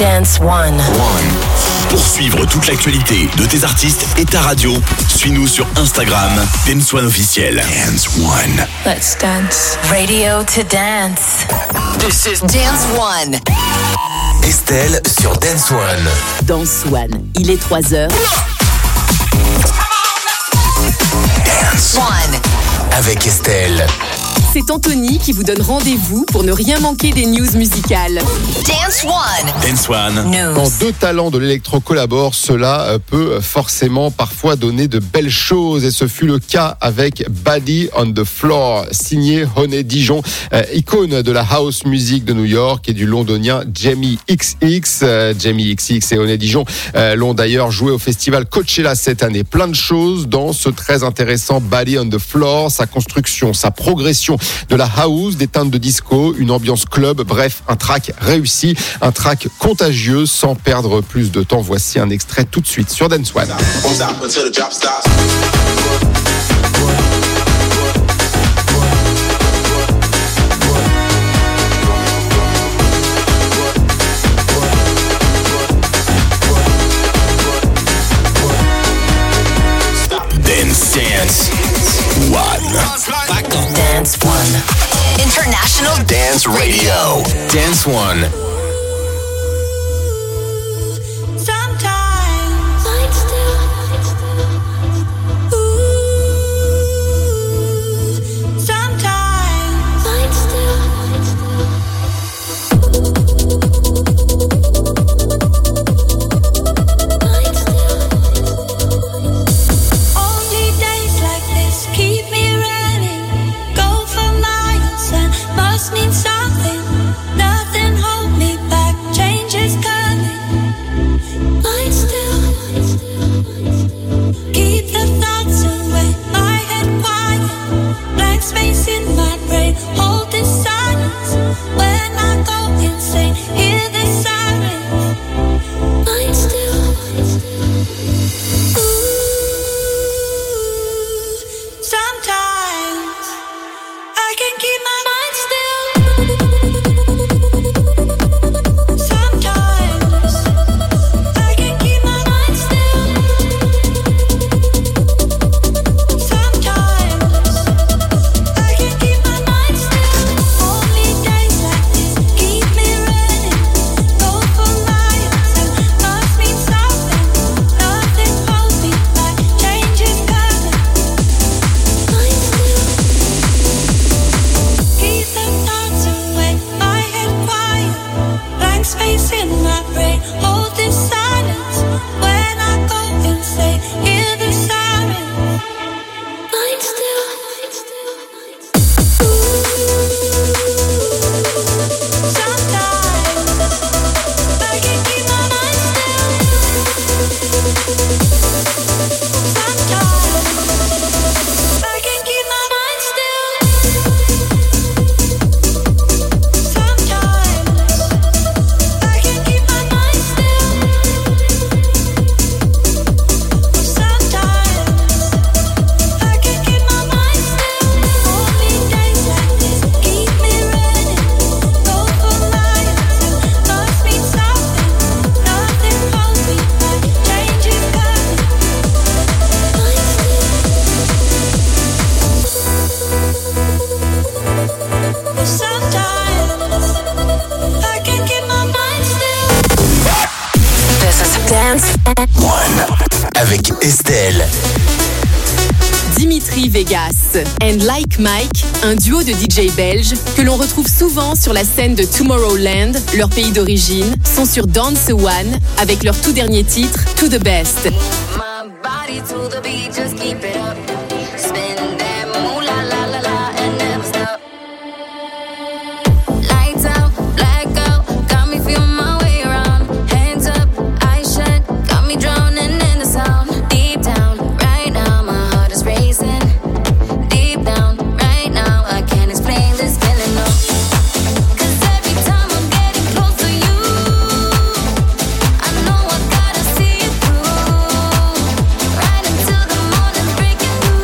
Dance One. Pour suivre toute l'actualité de tes artistes et ta radio, suis-nous sur Instagram, Dance One officiel. Dance One. Let's dance. Radio to dance. This is Dance One. Estelle sur Dance One. Dance One, il est 3h. Dance One. Avec Estelle. C'est Anthony qui vous donne rendez-vous pour ne rien manquer des news musicales. Dance One. Dance One. News. Quand deux talents de l'électro collaborent, cela peut forcément parfois donner de belles choses. Et ce fut le cas avec Body on the Floor, signé Honey Dijon, icône de la house music de New York et du londonien Jamie XX. Jamie XX et Honey Dijon l'ont d'ailleurs joué au festival Coachella cette année. Plein de choses dans ce très intéressant Body on the Floor, sa construction, sa progression de la house, des teintes de disco, une ambiance club, bref, un track réussi, un track contagieux. Sans perdre plus de temps, voici un extrait tout de suite sur Dance One. Dance One. Dance One. International Dance Radio. Dance One. Need something, nothing hold me back. Change is coming. Lie still. Keep the thoughts away. My head quiet. Blank space in my brain. Hold this silence. When I go insane, hear the sirens. Lie still. Ooh, sometimes I can keep my mind still. Avec Estelle. Dimitri Vegas and Like Mike, un duo de DJ belges que l'on retrouve souvent sur la scène de Tomorrowland, leur pays d'origine, sont sur Dance One avec leur tout dernier titre, To The Best. My body to the beat, just keep it up. Spin that moolah la la la and never stop. Lights out, blackout, got me feeling my way around. Hands up, eyes shut, got me drowning in the sound. Deep down, right now, my heart is racing. Deep down, right now, I can't explain this feeling, no. 'Cause every time I'm getting close to you, I know I gotta see it through. Right until the morning breaking through.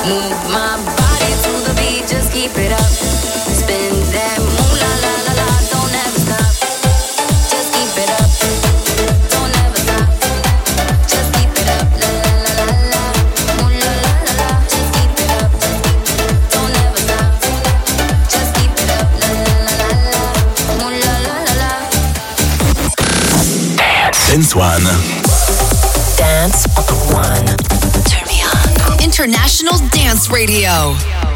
Move my body to the beat, just keep it up. Spin that moolah la la la, don't ever stop. Just keep it up, don't ever stop. Just keep it up, la la la la la, moolah la la la. Just keep it up, don't ever stop. Just keep it up, la la la la la, moolah la la la. Dance One. Dance One. Turn me on. International Dance Radio.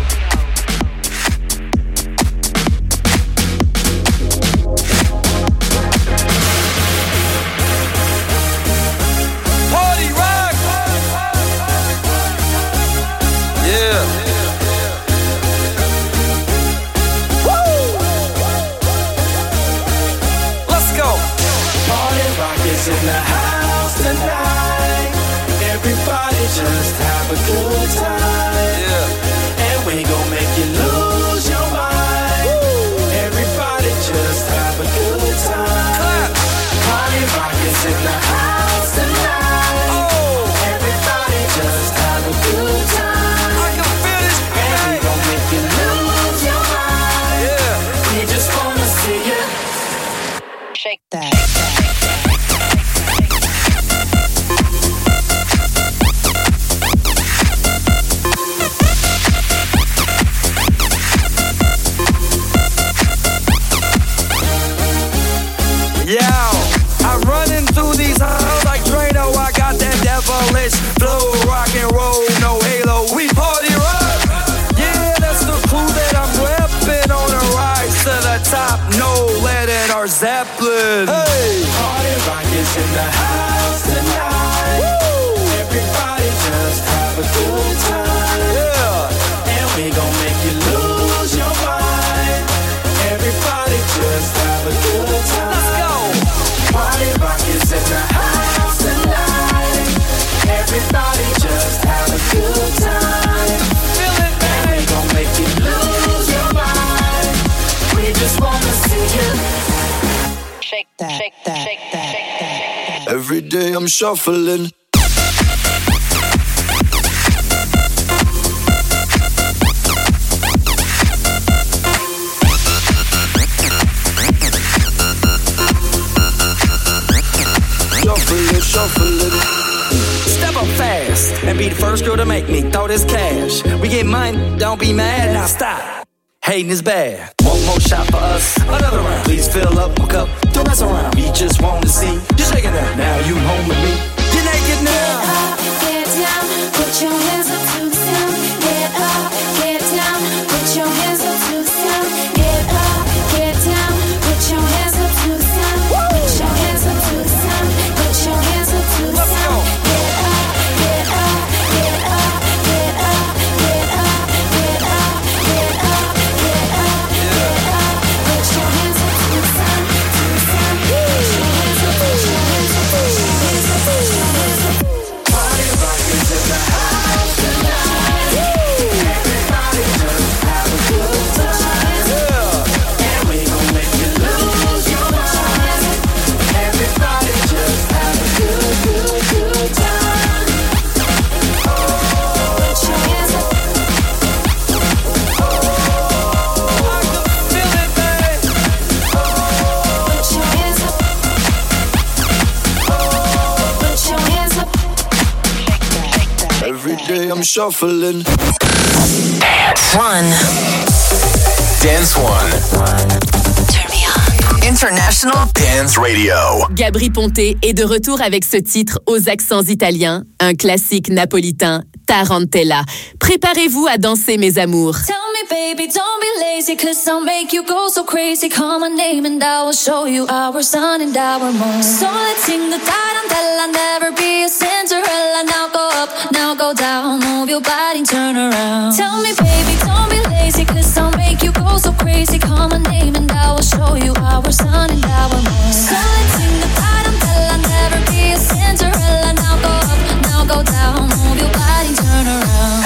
Party rock. Yeah. Woo. Let's go. Party rock is in the house tonight. Everybody just have a good time. Yeah. And we gon' make you lose your mind. Everybody just have a good time. Clap. Party rock is in the house tonight. Oh. Everybody just have a good time. I can feel this And we beat. gon' make you lose your mind. Yeah. We just wanna see you. Shake that. Yo, I'm running through these halls like Drano. I got that devilish flow, rock and roll, no halo. We party rock. Yeah, that's the clue that I'm repping on a rise to the top. No lead in our Zeppelin. Hey, Party rock is in the house tonight. Everybody just have a good time. yeah. And we gon' make you lose your mind. Everybody just have a good time. Let's go. Party rock is in the house tonight. Everybody just have a good time. Feel it, And we baby. gon' make you lose your mind. We just wanna see you. Shake that. Shake that. Shake that. Shake that. Every day I'm shuffling. Shuffling. Step up fast and be the first girl to make me throw this cash. We get money, don't be mad, now stop. Hating is bad. One more shot for us, another round. Please fill up my cup, don't mess around. We just want to see you shaking it. Now you home with me. You're naked now. Get down, put your hands up to the sound. Get up, get down, put your hands up to the sound. Get up, get down, put your hands up to the sound. Put your hands up to the sound. Put your hands up to the Let's go. sound. Get up, get up, get up, get up, get up, get up, get up, get up, get up. Put your hands up to the sound, to the sound. Put your hands up, put your hands up, put your hands up, put your hands up. Party rock is in the house tonight. Everybody just have a good time. And we gon' make you lose your mind. Everybody just have a good time. Put your hands up. I can feel it, babe. Put your hands up. Put your hands up. Every day I'm shuffling. One. Dance One. Turn me on. International Dance Radio. Gabri Ponte est de retour avec ce titre aux accents italiens, un classique napolitain, Tarantella. Préparez-vous à danser, mes amours. Tell me, baby, don't be lazy, 'cause I'll make you go so crazy. Call my name and I will show you our sun and our moon. So let's sing the tarantella, never be a Cinderella. Now go up, now go down, move your body, turn around. Tell me, baby, don't be lazy, 'cause I'll make you go so crazy. Call my name and I will show you our sun and our moon. So let's sing the tarantella, never be a Cinderella. Now go up, now go down, move your body, turn around.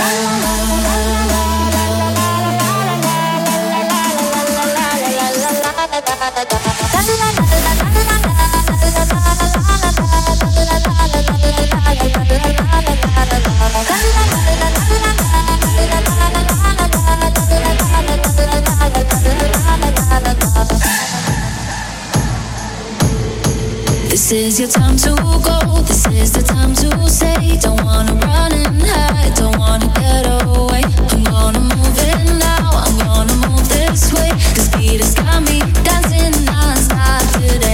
your time to go. This is the time to say, don't wanna run and hide, don't wanna get away. I'm gonna move it now, I'm gonna move this way. This beat has got me dancing non-stop today.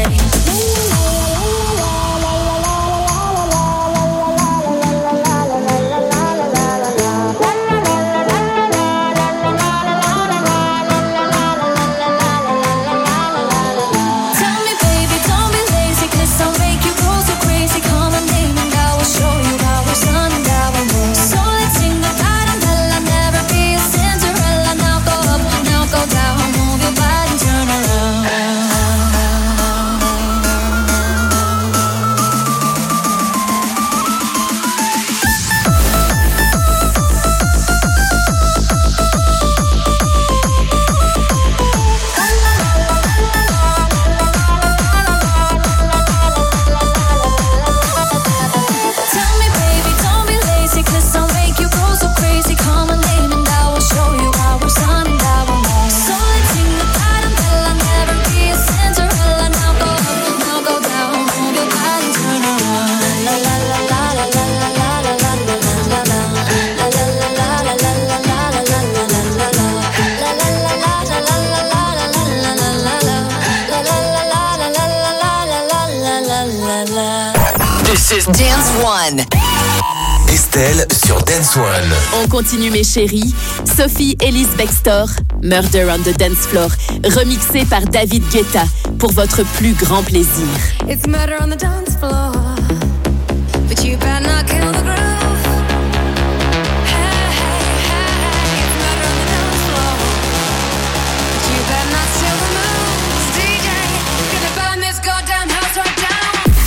Dance One. Estelle sur Dance One. On continue mes chéris. Sophie Ellis Bextor, Murder on the Dance Floor, remixé par David Guetta pour votre plus grand plaisir. It's murder on the dance floor, but you better not kill the groove. Hey, hey, hey, it's murder on the dance floor, but you better not steal the moves. DJ, gonna burn this goddamn house right down.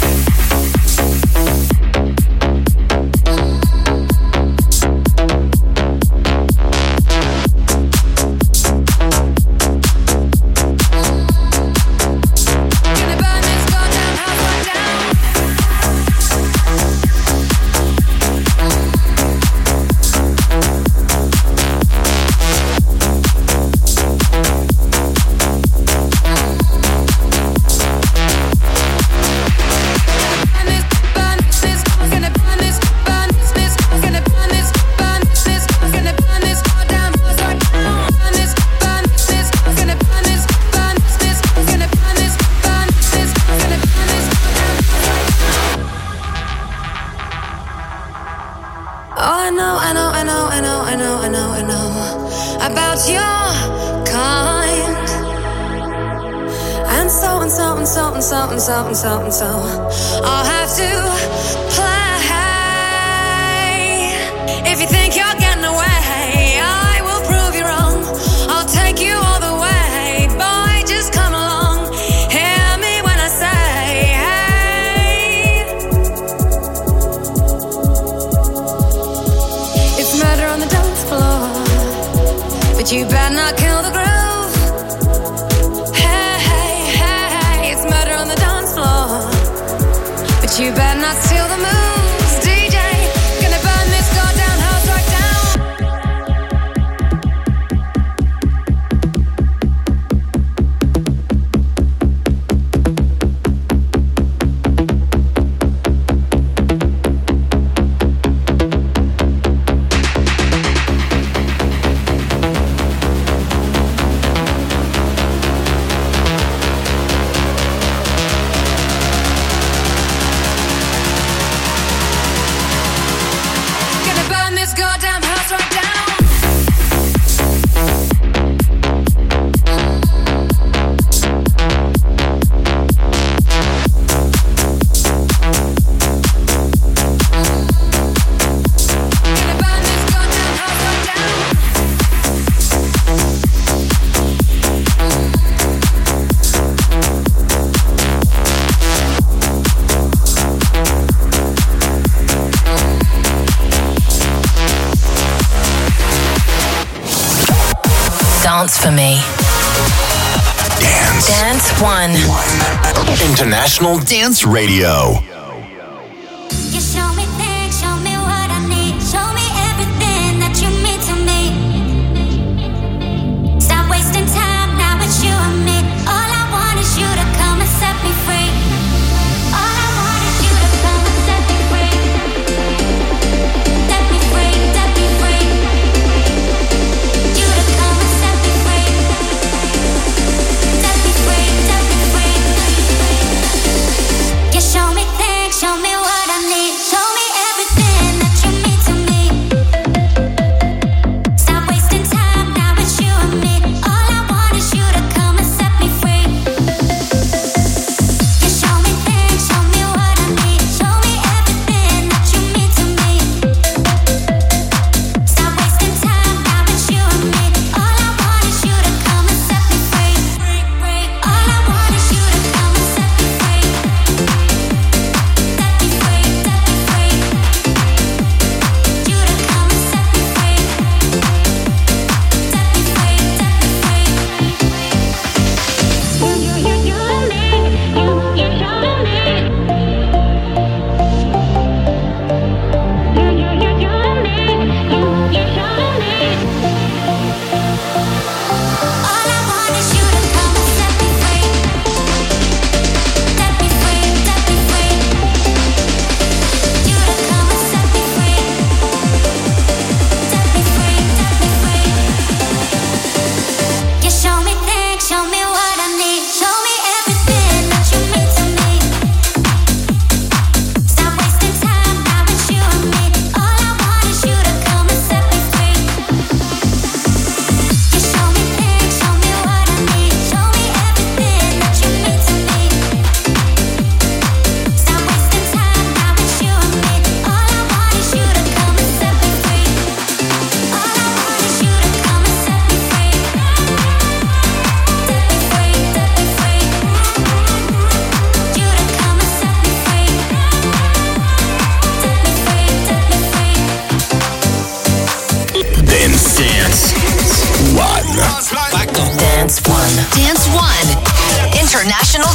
Something, so I'll have to play. If you think you're getting away, I will prove you wrong. I'll take you all the way. Boy, just come along. Hear me when I say, hey. It's murder on the dance floor, but you better not kill the groove. You better not steal the moves, DJ. Gonna burn this goddamn house right Dance for me. Dance One. International Dance Radio. You show me things, show me what I need, show me everything that you mean to me. Stop wasting time, now it's you and me. All I want is you to come and set me free. All I want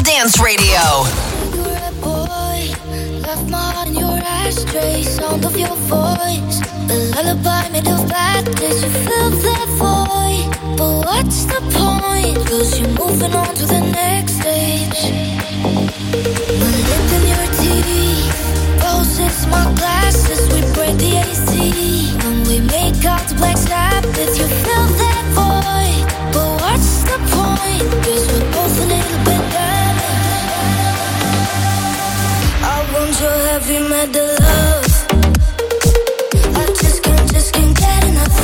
Dance Radio. You're a boy, left my heart in your ashtray. Sound of your voice, the lullaby made of badness. You fill that void, but what's the point? Cause you're moving on to the next stage. My lip in your teeth, roses, my glasses. We break the AC when we make out to Black Sabbath. You fill that void, but what's the point? Cause we're both a little bit damaged. I want your heavy metal love. I just can't get enough.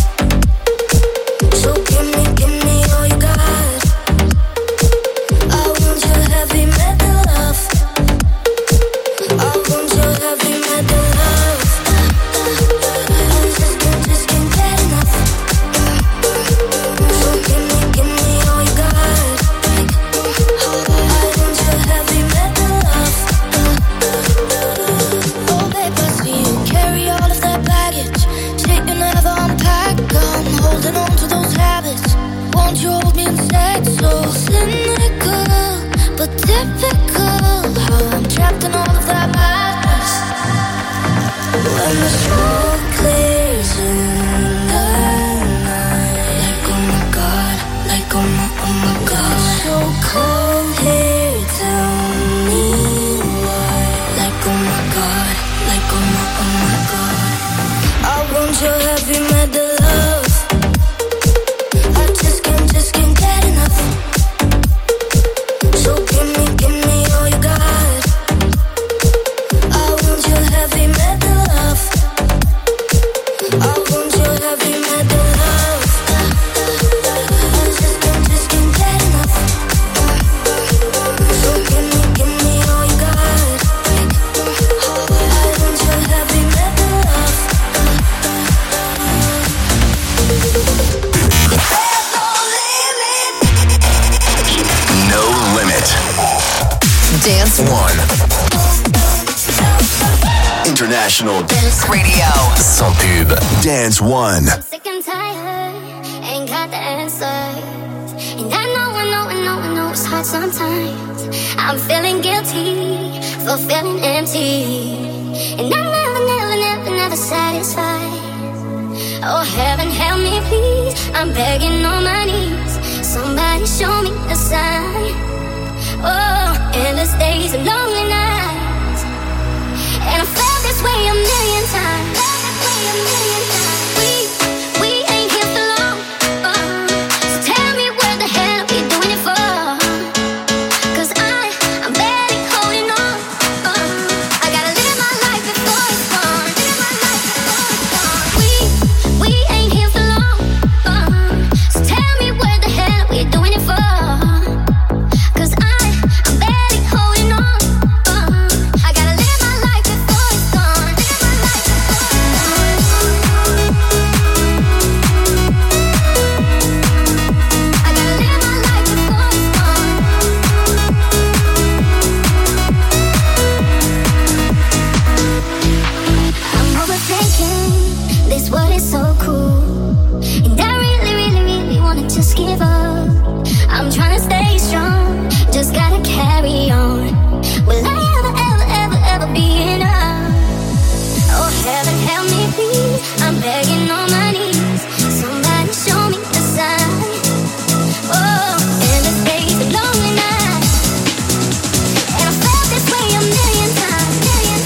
So give me all you got. I want your heavy metal love. I want your heavy metal love. I just can't get enough. So give me all you got. I want your heavy metal love. Oh babe, I see you carry all of that baggage. Shit you never unpack. I'm holding on to those habits. Won't you hold me instead? So cynical, but typical. How I'm trapped in all of that madness. When the smoke clears in the night, like oh my god, like oh my god. So cold here, tell me why. Like oh my god, like oh my god. I want your heavy metal love. I just can't get enough. So give me all you got. I want your heavy metal love. I want your heavy metal love. I just can't get enough. So give me all you got. I want your heavy metal love. No limit. Dance One. International Dance Radio. sans pub. Dance One. Sick and tired, ain't got the answers. And I know it's hard sometimes. I'm feeling guilty for feeling empty. And I'm never satisfied. Oh, heaven help me please, I'm begging on my knees. Somebody show me a sign. Oh, endless days and lonely nights. And I felt this way a million times. We ain't here for long. So tell me where the hell are we doing it for? 'Cause I'm barely holding on. I gotta live my life before it's gone. We ain't here for long. So tell me where the hell are we doing it for? 'Cause I'm barely holding on. I gotta live my life before it's gone. I gotta live my life before it's gone. I'm overthinking this world is so cruel. And I really wanna just give up. I'm trying to stay strong, just gotta carry on. Will I ever be enough? Oh, heaven help me please, I'm begging on my knees. Somebody show me a sign. Oh, endless days and lonely nights. And I felt this way a million times.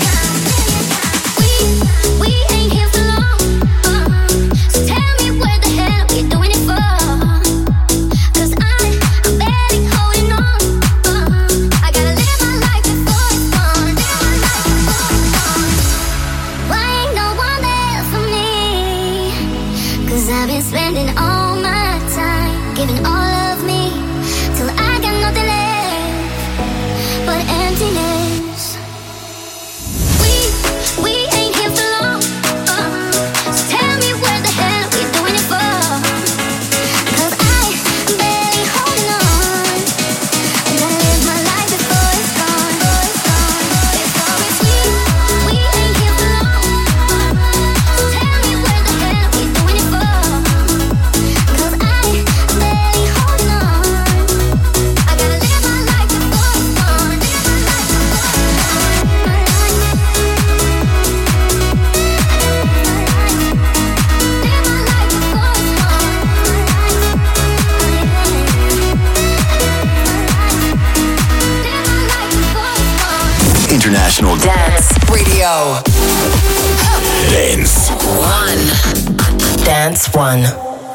We ain't here for long. So tell me where the hell are we doing it for? 'Cause I'm barely holding on. I gotta live my life before it's gone. Why ain't no one there for me? 'Cause I've been spending all my time giving all of me till I got nothing left but emptiness. We ain't here for long. So tell me where the hell are we doing it for? 'Cause I'm barely holding on. I gotta live my life before it's gone. We ain't here for long. So tell me where the hell are we doing it for? 'Cause I'm barely holding on. I gotta live my life before International Dance Radio. Dance One. Dance One.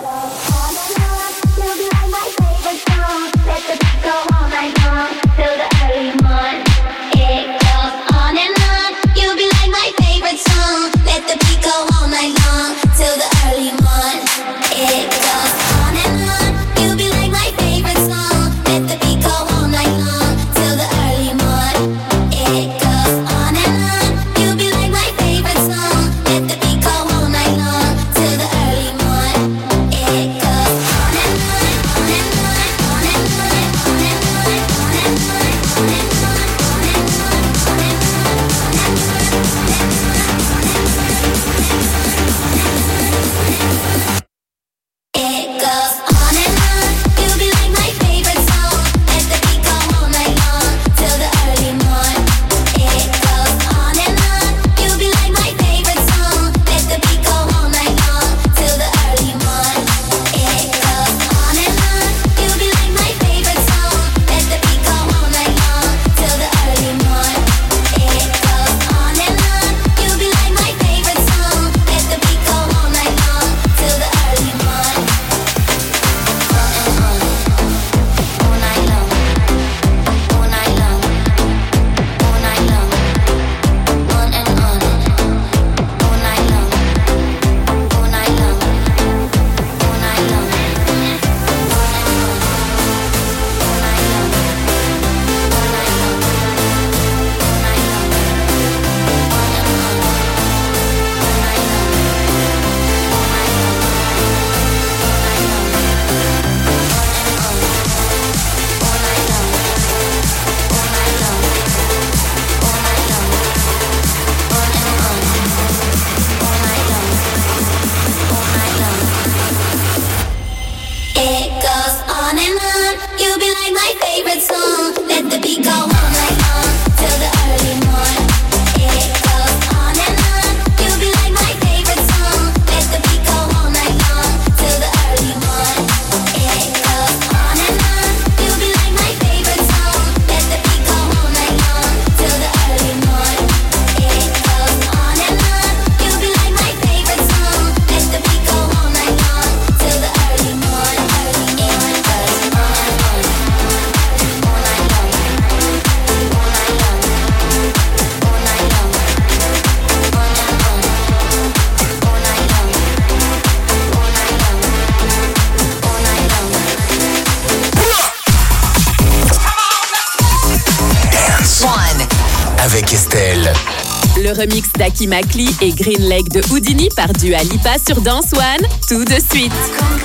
avec Estelle. Le remix d'Aki Makli et Green Lake de Houdini par Dua Lipa sur Dance One, tout de suite.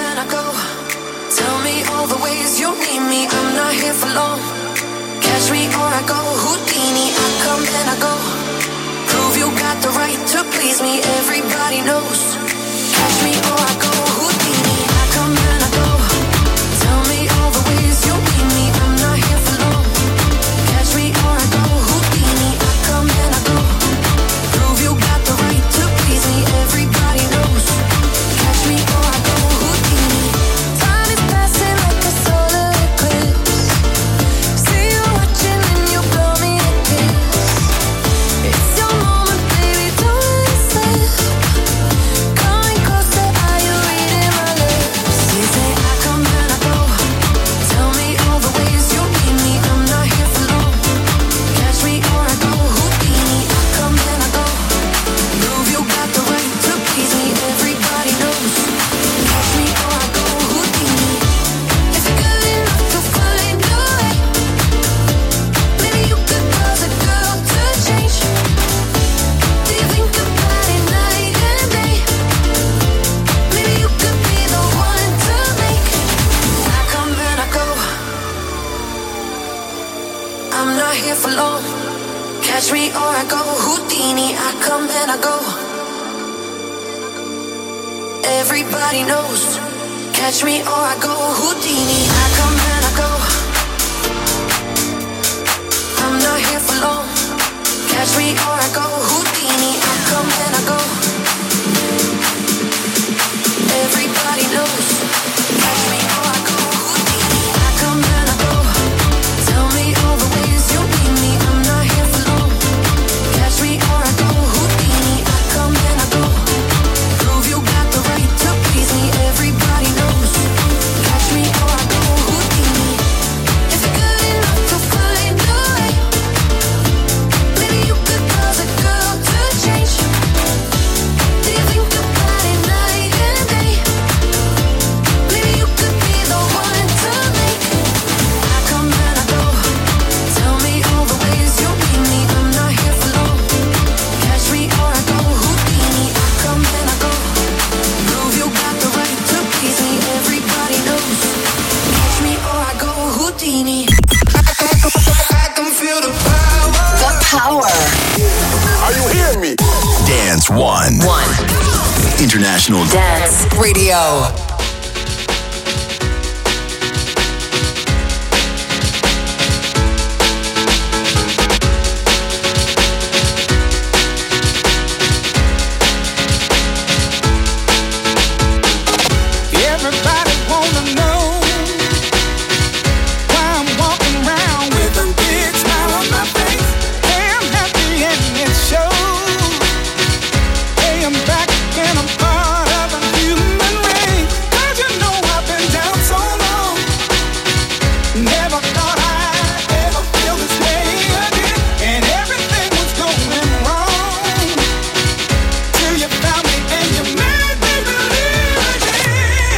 Tell me all the ways you need me, I'm not here for long. Catch me or I go Houdini, I come and I go. Prove you got the right to please me, everybody knows. Catch me or I go Houdini, I come and I go. Tell me all the ways you need me, I'm not here for long. Catch me or I go Houdini, I come and I go. Prove you got the right to please me, everybody knows. Catch me or I go Houdini. Time is passing like a solar eclipse. See you watching and you blow me a kiss. It's your moment, baby, don't let it slip. Coming closer, are you reading my lips? You say I come and I go. Tell me all the ways you need me, I'm not here for long. Catch me or I go Houdini, I come and I go. Prove you got the right to please me, everybody knows. Catch me or I go Houdini. If you're good enough to find a way, maybe you could cause a girl to change. Do you think about it night and day? Maybe you could be the one to make. I come and I go. I'm not here for long. Catch me or I go Houdini, I come and I go. Everybody knows. Catch me or I go Houdini, I come and I go. I'm not here for long. Catch me or I go Houdini, I come and I go. Everybody knows. Catch me or I go Houdini, I come and I go. Tell me all the ways you need me, I'm not here for long. hour. Are you hearing me? Dance One. International Dance Radio. Everybody wanna know why I'm walking around with a big smile on my face. Hey, I'm happy and it shows. Hey, I'm back and I'm part of a human race. 'Cause you know I've been down so long. Never thought I'd ever feel this way again. And everything was going wrong till you found me and you made me believe again.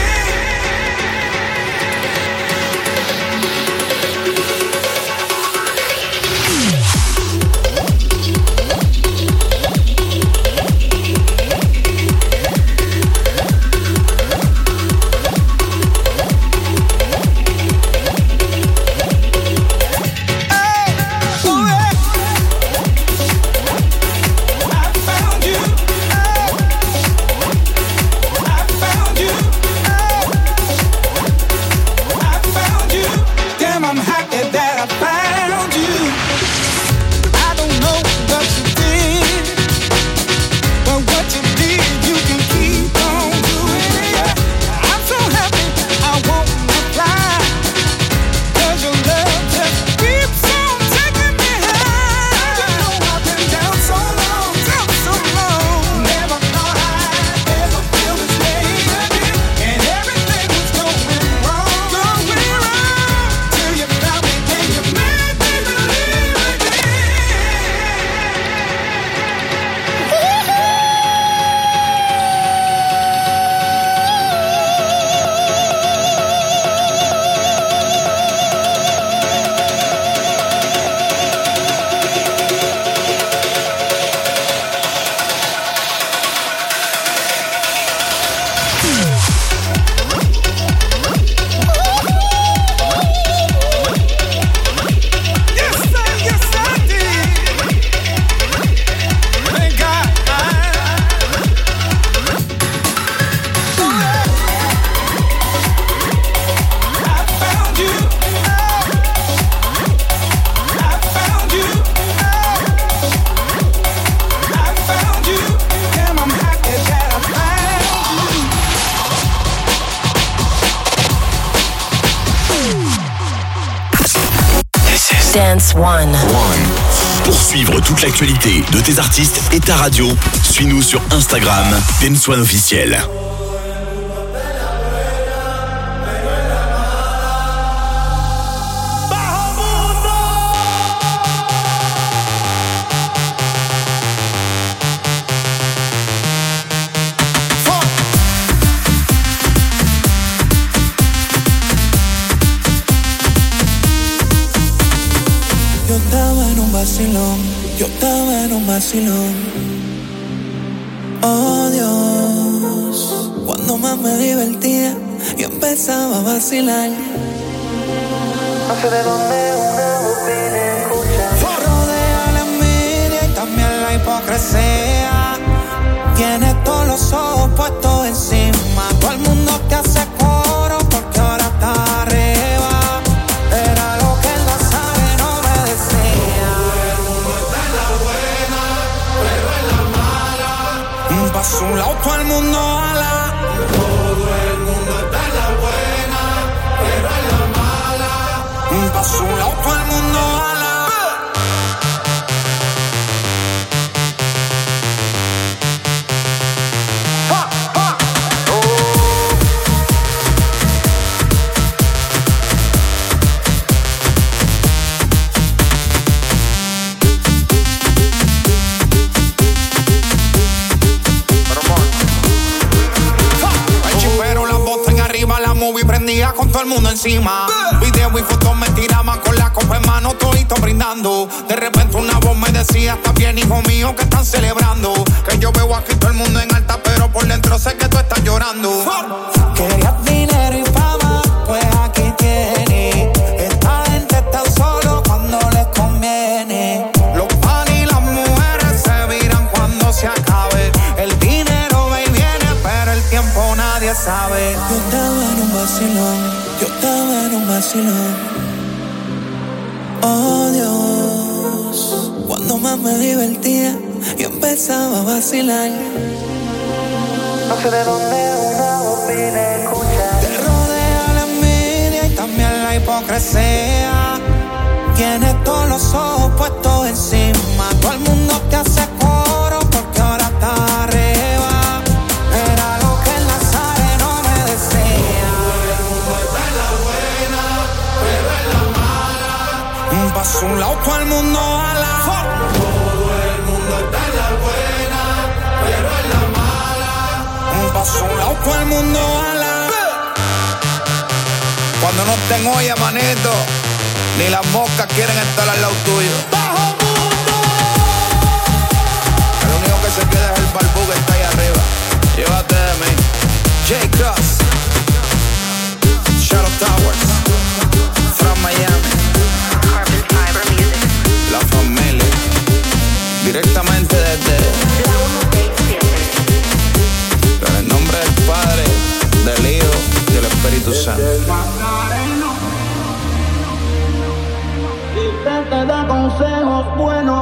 Damn, I'm happy that I found you. I don't know what you did, but what you did, you can keep on doing it. I'm so happy I won't fly, 'cause your love just keeps on taking me high. You know I've been down so long. Never thought I'd ever feel this way again. And everything was going wrong till you found me and you made me believe again. Yes, I did. Thank God. I found you. I found you. I found you. Damn, I'm happy that I found you. Dance One. Pour suivre toute l'actualité de tes artistes et ta radio, suis-nous sur Instagram, Dance One officiel. Yo estaba en un vacilón. Oh Dios, cuando más me divertía, yo empezaba a vacilar. No sé de dónde una voz viene escuchar. Rodea la envidia y también la hipocresía. Tienes todos los ojos puestos encima. Todo el mundo te hace coro porque ahora está arriba. Era lo que él no sabe, no me decía. Pa' su lado todo el mundo ala. Todo el mundo está en la buena, pero en la mala. Pa' su lado todo el mundo ala. Con todo el mundo encima. Video y fotos me tiraban con la copa en mano, todito brindando. De repente una voz me decía: está bien, hijo mío, que están celebrando. Que yo veo aquí todo el mundo en alta, pero por dentro sé que tú estás llorando. Querías dinero y fama, pues aquí tienes. Esta gente está solo cuando les conviene. Los pan y sabe. Yo estaba en un vacilón. Oh Dios, cuando más me divertía y empezaba a vacilar. No sé de dónde una voz vine, escucha. Te rodea la envidia y también la hipocresía. Tienes todos los ojos puestos encima. Todo el mundo te hace coro porque ahora estás arriba. Era lo que el Nazareno me decía. Todo el mundo está en la buena, pero en la mala. Paso un lado, todo el mundo a la. Todo el mundo está en la buena, pero en la mala. Paso un lado, todo el mundo a la. Cuando no estén olla, manito, ni las moscas quieren estar al lado tuyo. ¡Bajo mundo! El único que se queda es el barbú que está ahí arriba. Llévate de mí. J-Cross, Shadow Towers, from Miami, Carbon Fiber Music. la familia, directamente desde en el nombre del Padre, del Hijo y del Espíritu Santo. Te da consejos buenos.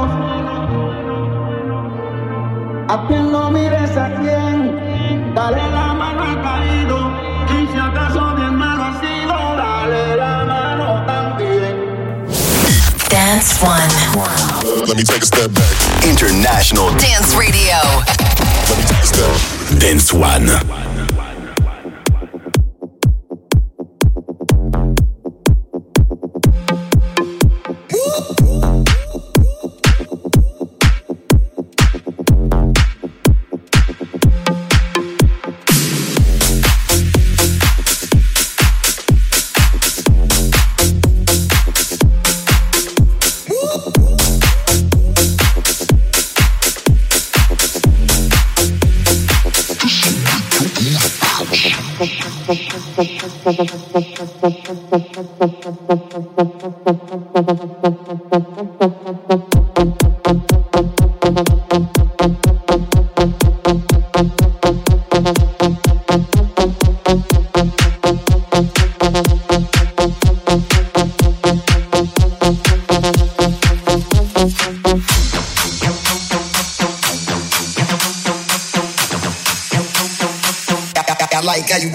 A quien no mires a quien, dale la mano al caído. Y si acaso bien malo ha sido, dale la mano también. Dance One. Let me take a step back. International Dance Radio. Let me take a step. Dance One. I like how you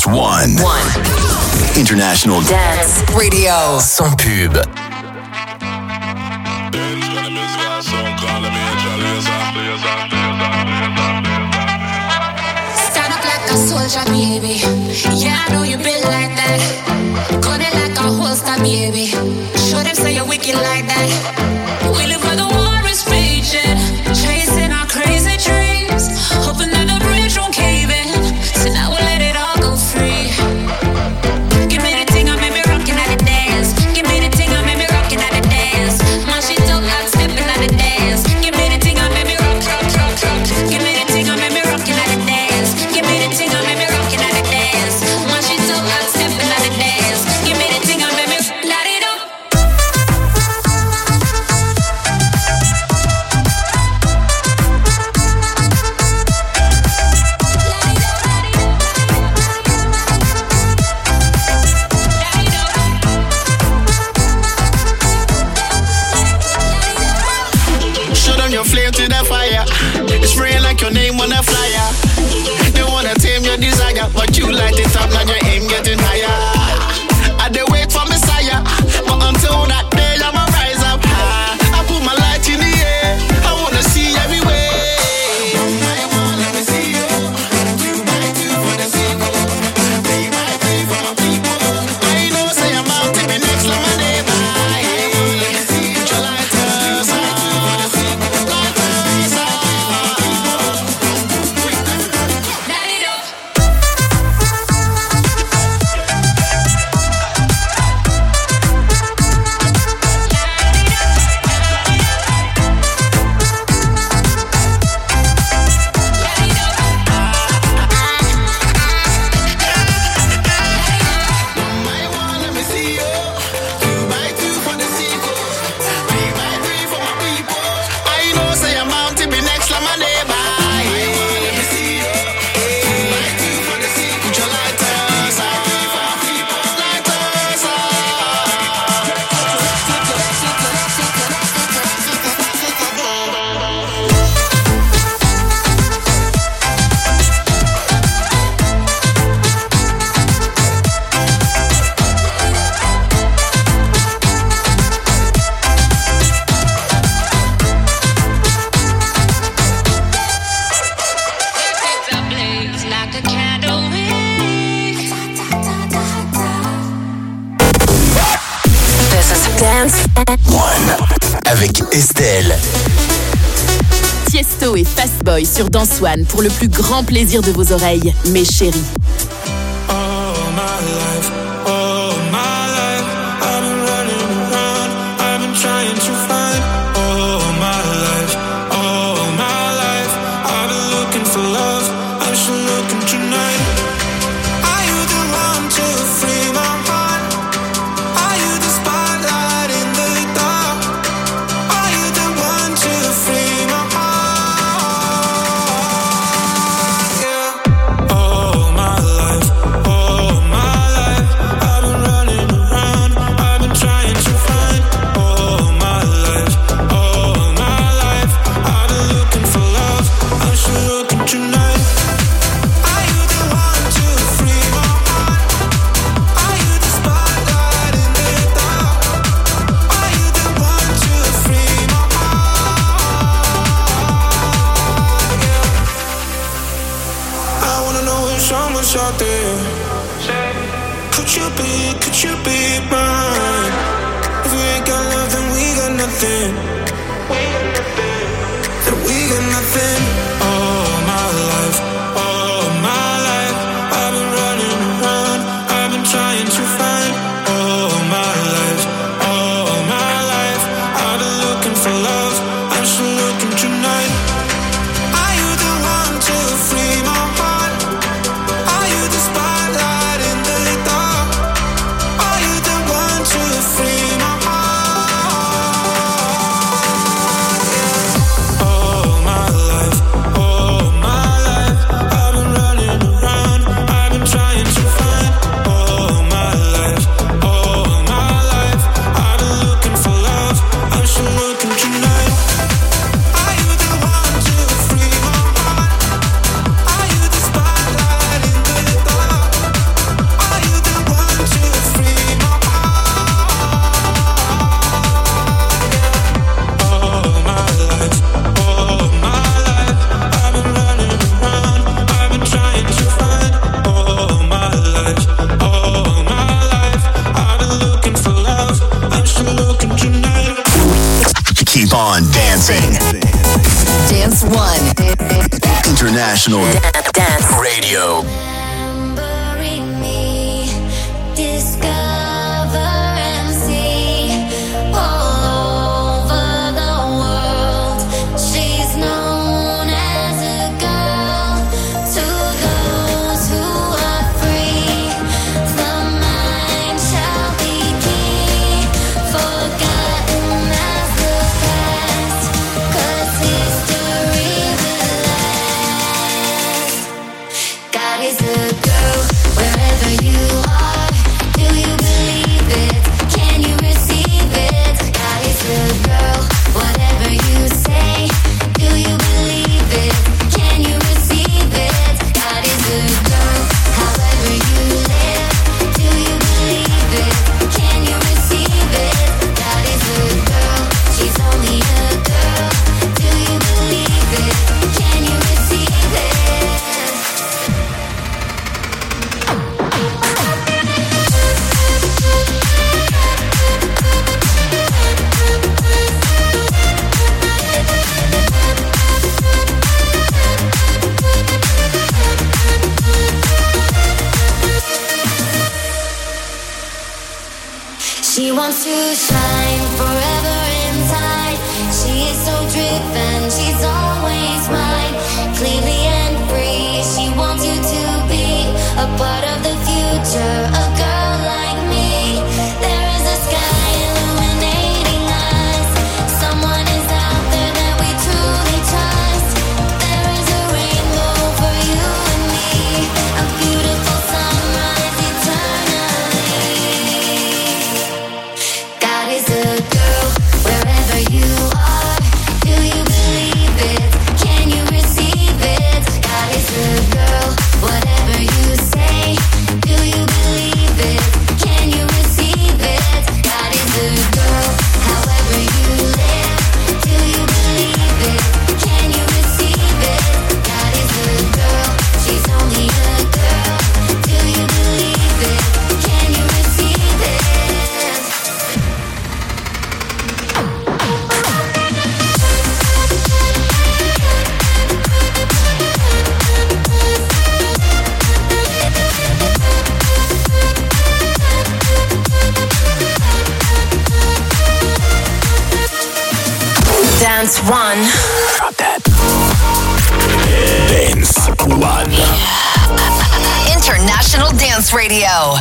Dance One. International Dance Radio. Sans pub. Stand up like a soldier, baby. Yeah, I know you been like that. Gun it like a holster, baby. Show them say you're wicked like that. We live where the war is raging, chasing our crazy dreams, hoping that the bridge won't cave in. So now we'll let it all go free. Give me the thing, I made me rockin' at the dance. Give me the thing, I made me rockin' at the dance. My shit don't got steppin' at the dance. Give me the thing, I made me rock. Give me the thing, I made me rockin' at the dance. Give me the thing, I made me rockin' at the dance. My shit don't got steppin' at the dance. Give me the thing, I made me light it up. Show them your flame to the fire. It's spraying like your name on a flyer. They wanna tame your desire, but you light it up, now your aim getting higher. I dey wait for Messiah, but until that day I'ma rise up high. I put my light in the air, I wanna see everywhere. I wanna let me see you. 2x2 for the sequel. 3x3 for my people. I know say I'm out to be next like my neighbor. Let me see your lighters up. Avec Estelle. Tiesto et Fastboy sur Dance One pour le plus grand plaisir de vos oreilles, mes chéris. My life International Dance Radio. Remembering me, discover and see all over the world. She's known as a girl to those who are free. The mind shall be key, forgotten as the past, 'cause history will last. God is a girl wherever you are. Do you believe it? Can you receive it? God is a girl, whatever you say. Do you believe it? Can you receive it? God is a girl, however you live. Do you believe it? Can you receive it? God is a girl, she's only a girl. Do you believe it? Can you receive it? She wants to shine forever inside. She is so driven, she's always mine. Clearly and free, she wants you to be a part of the future, a girl like me. There is a sky illuminating us. Someone is out there that we truly trust. There is a rainbow for you and me, a beautiful sunrise eternally. God is a girl, wherever you are. Do you believe it? Can you receive it? God is a girl, whatever you say. Do you believe it? Can you receive it? God is a girl, however you live. Do you believe it? Can you receive it? God is a girl, she's only a girl. Do you believe it? Can you receive it? Dance One. Dance One. International Dance Radio.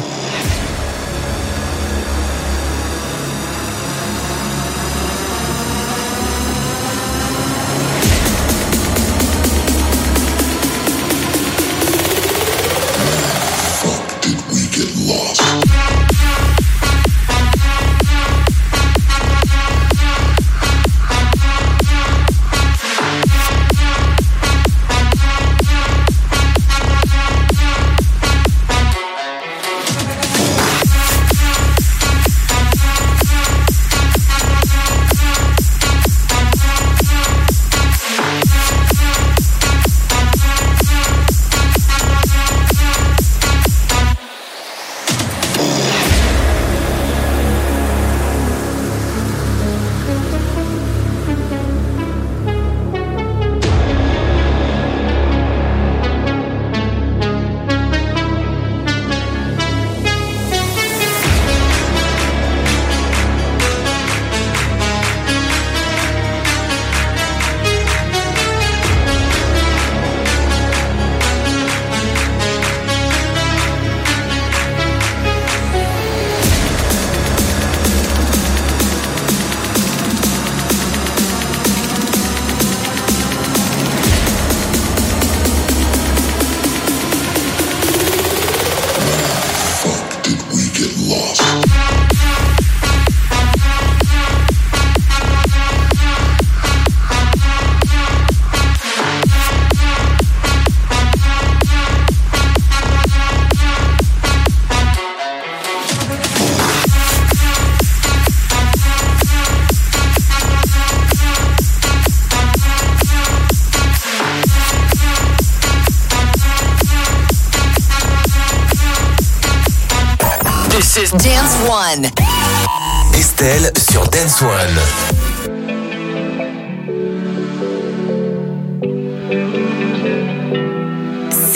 This is Dance One. Estelle sur Dance One.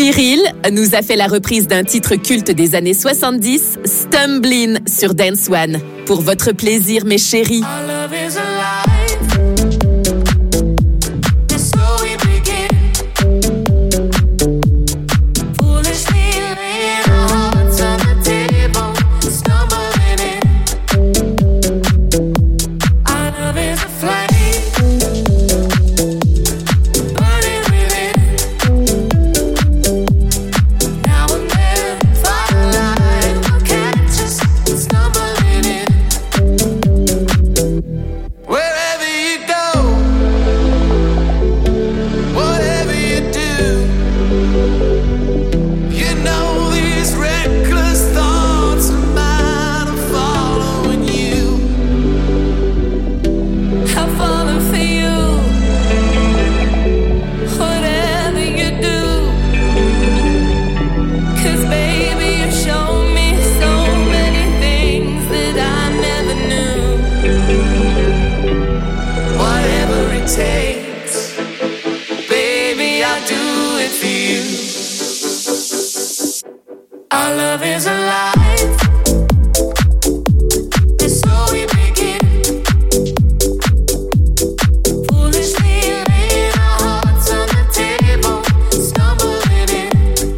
Cyril nous a fait la reprise d'un titre culte des années 70, Stumblin' sur Dance One. Pour votre plaisir, mes chéris. Our love is alive. And so we begin. Foolishly laying our hearts on the table, stumbling in. Our love is a flame, burning within. Now and then, firelight will catch us stumbling in. Wherever you go, whatever you do, you know these reckless thoughts of mine are following you. I'm falling for you. Whatever you do, 'cause baby you show me so many things that I never knew. Whatever it takes, baby, I'll do it for you. Our love is alive, and so we begin. Foolishly laying our hearts on the table, stumbling in.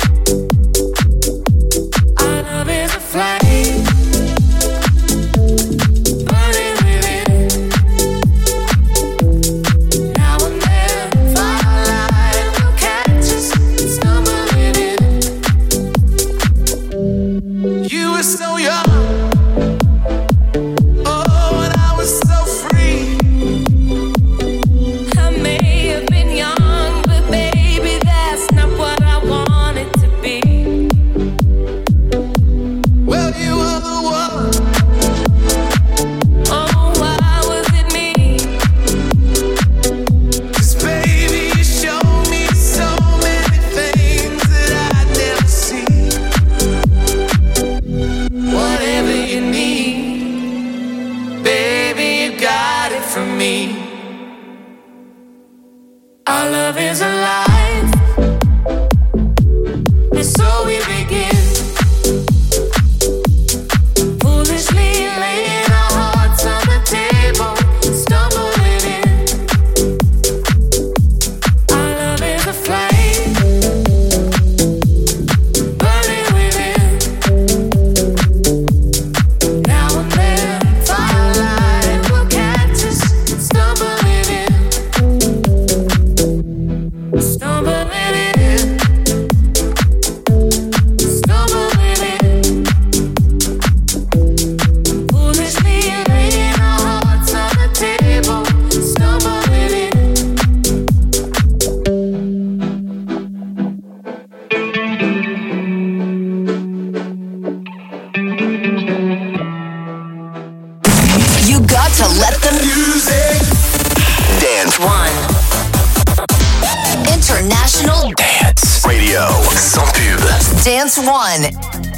Our love is a flame, burning within. Now and then, firelight will catch us stumbling in. You were so young, oh, and I was so free. I may have been young, but baby, that's not what I wanted to be. Well, you were the one. Oh, why was it me? 'Cause baby, you showed me so many things that I'd never see. Whatever you need, baby, you got it from me. Our love is alive, and so we begin. Foolishly laying our hearts on the table, stumbling in. Our love is a flame, burning within. Now and then, firelight will catch us stumbling in. Stumbling in. Stumbling in. Foolishly laying our hearts on the table, stumbling in. You got to let the Music. Dance one. International Dance Radio. Sans pub. Dance One.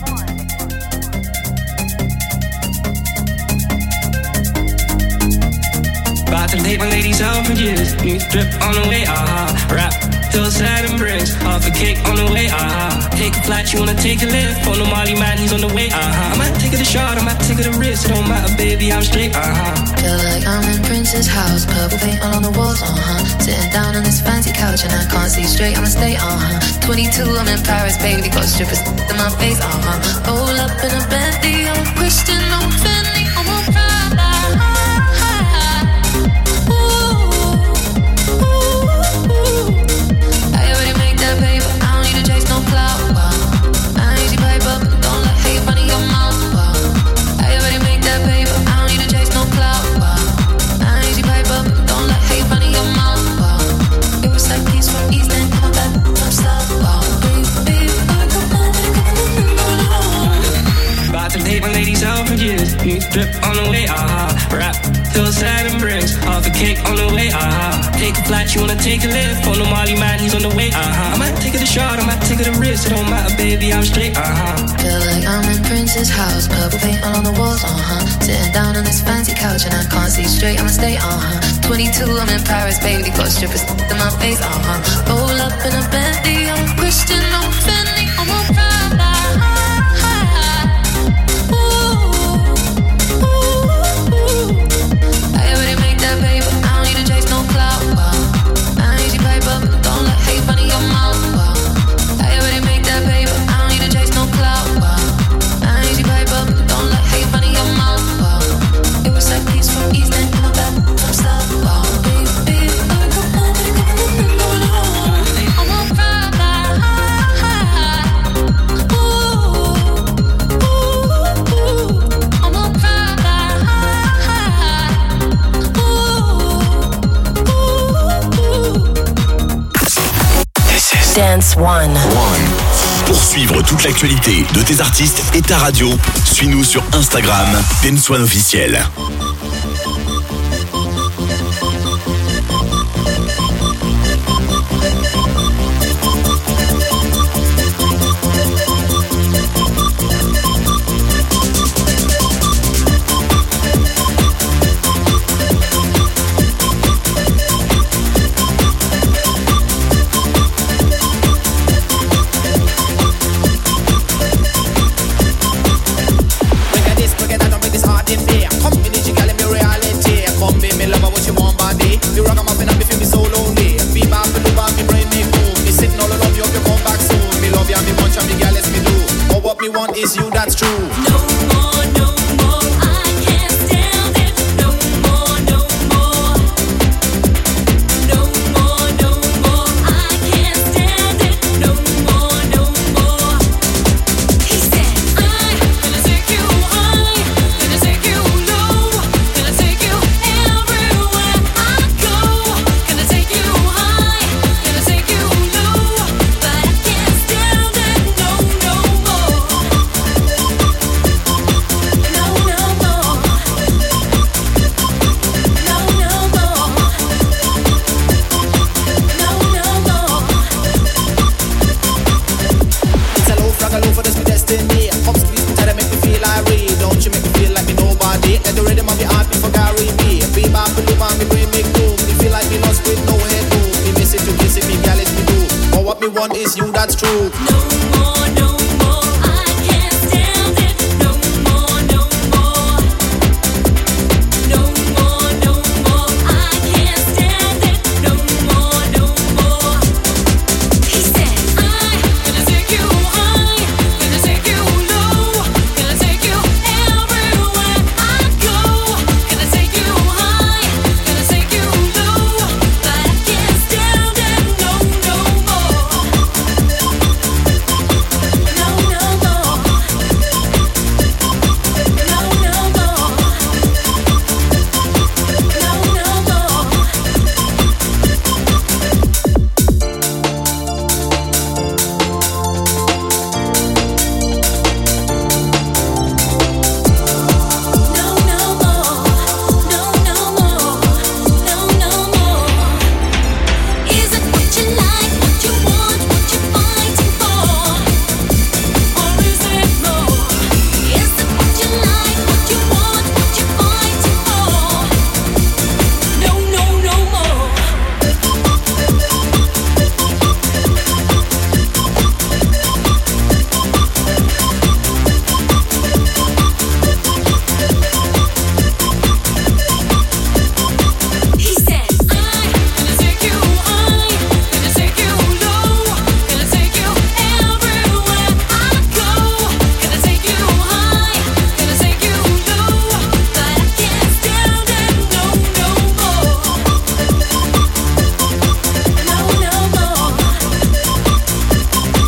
About to take my ladies out for years. New drip on the way, rap till sad and bricks. Half a cake on the way, Take a flight, you wanna take a lift. On the Molly man, he's on the way, I might take it a shot, I might take it a risk. It don't matter, baby, I'm straight, Feel like I'm in Prince's house, purple paint all on the walls, Sitting down on this fancy couch and I can't see straight, I'ma stay, 22, I'm in Paris, baby, got strippers in my face, Roll up in a Bentley, I'm a Christian, I'm a Fendi, I'm a Prada. I already made that paper, I don't need to chase no clout, I ain't easy paper, don't let hate run in your mouth, I already made that paper, I don't need to chase no clout, I ain't easy paper, don't let hate run in your mouth, It was like peace from East End, coming back from South, baby, About to take my ladies out for years. New drip on the way, rap till sad and bricks. Half a cake on the way, Take a flight, you wanna take a lift. On the Molly man, he's on the way, I might take it a shot, I might take it a risk. It don't matter, baby, I'm straight, Feel like I'm in Prince's house, purple paint all on the walls, Sitting down on this fancy couch and I can't see straight, I'ma stay, 22, I'm in Paris, baby, got strippers in my face, Roll up in a Bentley, I'm a Christian, I'm a Dance One. Pour suivre toute l'actualité de tes artistes et ta radio, suis-nous sur Instagram, Dance One officiel. Is you, that's true. Is you, that's true. No more, no